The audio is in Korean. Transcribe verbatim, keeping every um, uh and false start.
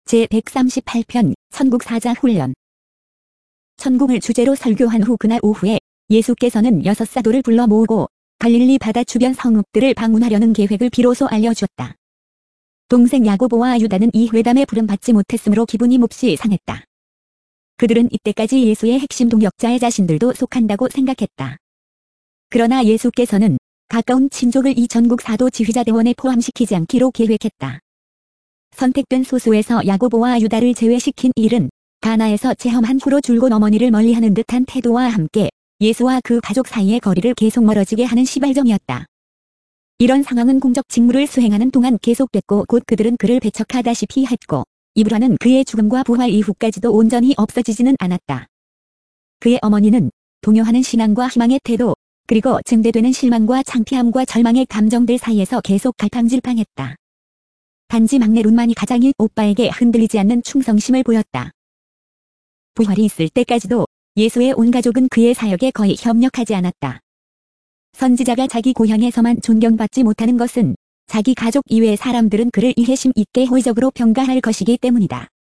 제백삼십팔 편 천국사자 훈련. 천국을 주제로 설교한 후 그날 오후에 예수께서는 여섯 사도를 불러 모으고 갈릴리 바다 주변 성읍들을 방문하려는 계획을 비로소 알려주었다. 동생 야고보와 유다는 이 회담에 부름받지 못했으므로 기분이 몹시 상했다. 그들은 이때까지 예수의 핵심 동역자의 자신들도 속한다고 생각했다. 그러나 예수께서는 가까운 친족을 이 전국 사도 지휘자대원에 포함시키지 않기로 계획했다. 선택된 소수에서 야고보와 유다를 제외시킨 일은 가나에서 체험한 후로 줄곧 어머니를 멀리하는 듯한 태도와 함께 예수와 그 가족 사이의 거리를 계속 멀어지게 하는 시발점이었다. 이런 상황은 공적 직무를 수행하는 동안 계속됐고 곧 그들은 그를 배척하다시피 했고 이브라는 그의 죽음과 부활 이후까지도 온전히 없어지지는 않았다. 그의 어머니는 동요하는 신앙과 희망의 태도 그리고 증대되는 실망과 창피함과 절망의 감정들 사이에서 계속 갈팡질팡했다. 단지 막내 룬만이 가장인 오빠에게 흔들리지 않는 충성심을 보였다. 부활이 있을 때까지도 예수의 온 가족은 그의 사역에 거의 협력하지 않았다. 선지자가 자기 고향에서만 존경받지 못하는 것은 자기 가족 이외의 사람들은 그를 이해심 있게 호의적으로 평가할 것이기 때문이다.